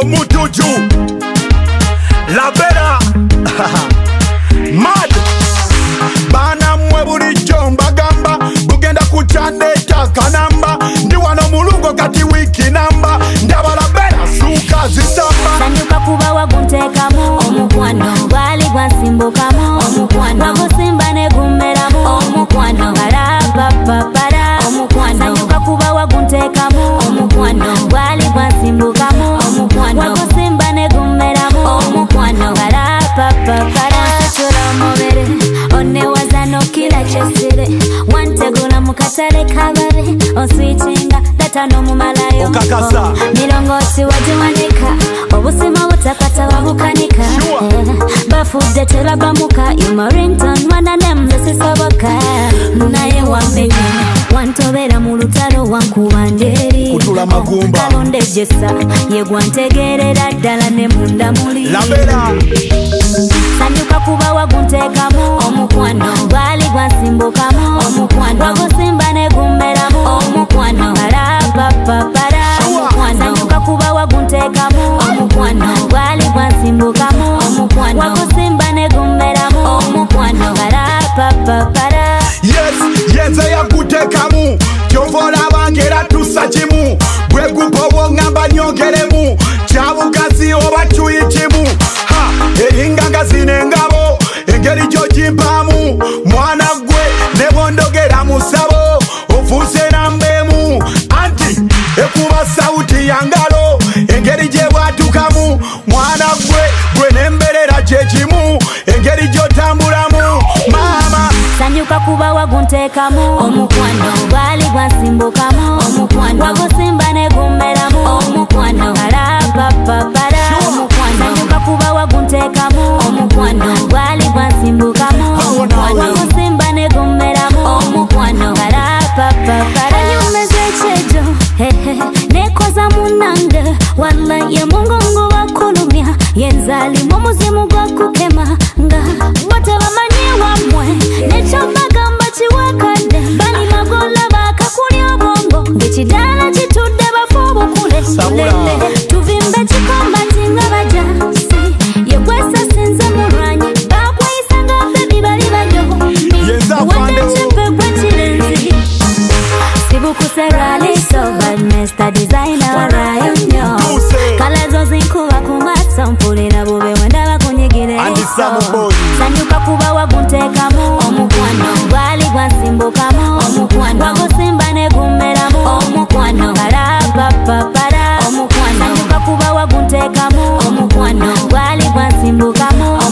Omutuju Labera Mad Bana mwe bulijjo mbagamba bugenda kukyandeta kanamba ndi wano mulungo kati wiki namba ndaba Labera suka zisamba sanyuka kuba waguntekamu omukwano gwali gwansimbukamu omukwano wagusimba ne gummeramu omukwano alapapapara omukwano sanyuka kuba waguntekamu omukwano gwali gwansimbukamu omukwano wagusimba ne gummeramu omukwano alapapapara onsitula mubere onewaza nokila kyesire wantegula mu katale kababe onswitinga datano mu malayo okakasa milongoti wagiwanika obusima butakata wabukanika bafudde terabamuka Imorington wananemze sisoboka naye wambenya wantobera mu lutalo wankuba nderi kutula magumba kalondejesa yegwantegerera ddala ne munda muli Labera sanyuka kuba waguntekamu omukwano gwali gwansimbukamu omukwano wagusimba ne gummeramu omukwano alapapapara omukwano sanyuka kuba waguntekamu omukwano gwali gwansimbukamu omukwano wagusimba ne gummeramu omukwano alapapapara yenze yakutekamu kyovola bangera tusa kimu bwe gupowo ngamba nyongeremu kyabugazi oba tuyitimu eringaga zinengabo engeri gyogimpamu mwana gwe ne bondogera musabo ofuuse nambemu anti ekuba sawuti yangalo engeri gye bwatukamu mwana gwe nemberera kyekimu engeri gyotambulamu maama sanyuka kuba waguntekamu omukwano gwali gwansimbukamu omukwano wagusimba ne gummeramu omukwano alapapapara omukwano sanyuka kuba waguntekamu omukwano gwali gwansimbukamu omukwano wagusimba ne gummeramu omukwano alapapapara anyumeze ekyejo nekoza munange walla ye mungongo wakulumya yenzalimu omuzimu gwakukema nga botebamanyi wamwe nekyobagamba kiwakadde bali magola bakakulya obwongo ngekidala kitudde bafu obukulelele tuvimbe kikomba nti nga bajasi yegwesasinze mulwanyi bakweyisanga bebi bali bajo wadde kipe gwekirenzi sibukuse raliso but Mr. Designer warayo nnyo kalazo zinkuba ku maso mpulira bube wendaba kunyigire sanyuka kuba waguntekamu omukwano gwali gwansimbukamu omukwano wagusimba ne gummeramu omukwano alapapapara omukwano sanyuka kuba waguntekamu omukwano gwali gwansimbukamu